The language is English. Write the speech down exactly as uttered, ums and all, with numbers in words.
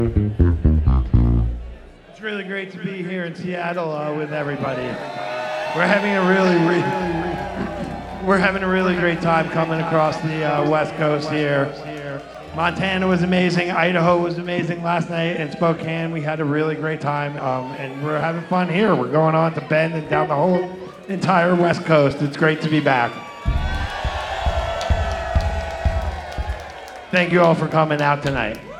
It's really great to be here in Seattle uh, with everybody. We're having a really, re- we're having a really great time coming across the uh, West Coast here. Montana was amazing. Idaho was amazing last night. In Spokane, we had a really great time, um, and we're having fun here. We're going on to Bend and down the whole entire West Coast. It's great to be back. Thank you all for coming out tonight.